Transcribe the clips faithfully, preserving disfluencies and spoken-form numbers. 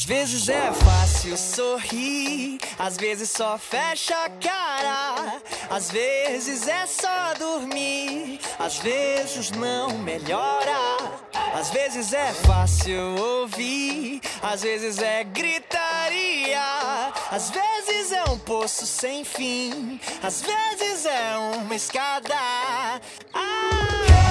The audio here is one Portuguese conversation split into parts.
vezes é fácil sorrir, às vezes só fecha a cara. Às vezes é só dormir, às vezes não melhora. Às vezes é fácil ouvir, às vezes é gritaria. Às vezes é um poço sem fim, às vezes é uma escada. Ah!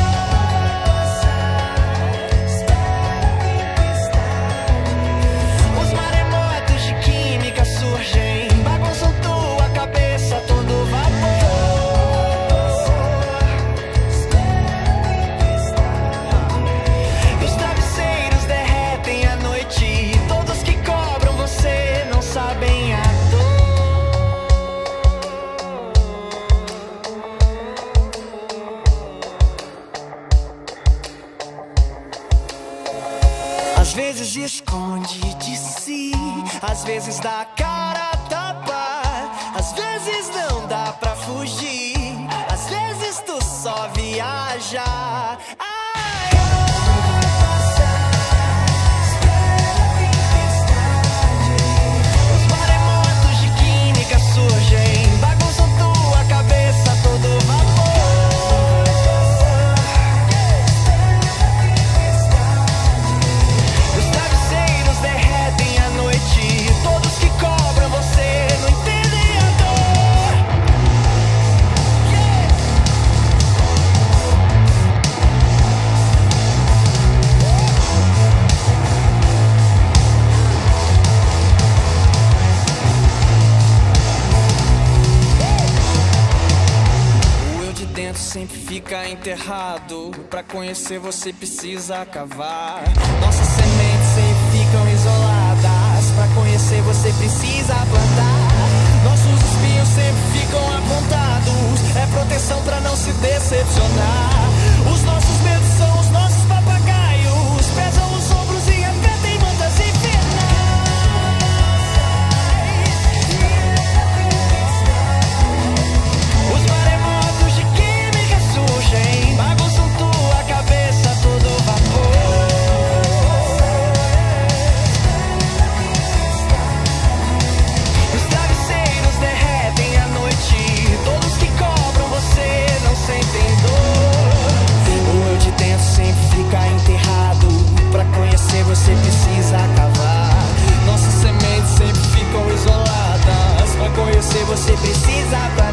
Bagunçam tua cabeça, todo vapor. E os travesseiros derretem à noite. Todos que cobram você não sabem a dor. Às vezes esconde de si, às vezes dá cara a tapa. Às vezes não dá pra fugir, às vezes tu só viaja. Ai, os maremotos de química surgem, bagunçam tua cabeça, todo vapor. Os travesseiros derretem à noite, todos que cobram você não entendem a dor. Yeah. O eu de dentro sempre fica enterrado. Pra conhecer você precisa cavar. Nossas sementes sempre ficam isoladas. Pra conhecer você precisa plantar. Nossos espinhos sempre ficam apontados. É proteção pra não se decepcionar. Os nossos medos são os nossos papagaios. Pesam os ombros e até tem mantas infernais. Os maremotos de química surgem, bagunçam tua cabeça, todo vapor. Os travesseiros derretem à noite, todos que cobram você não sentem dor. O eu de dentro sempre fica enterrado. Pra conhecer você precisa cavar. Nossas sementes sempre ficam isoladas. Pra conhecer você precisa plantar.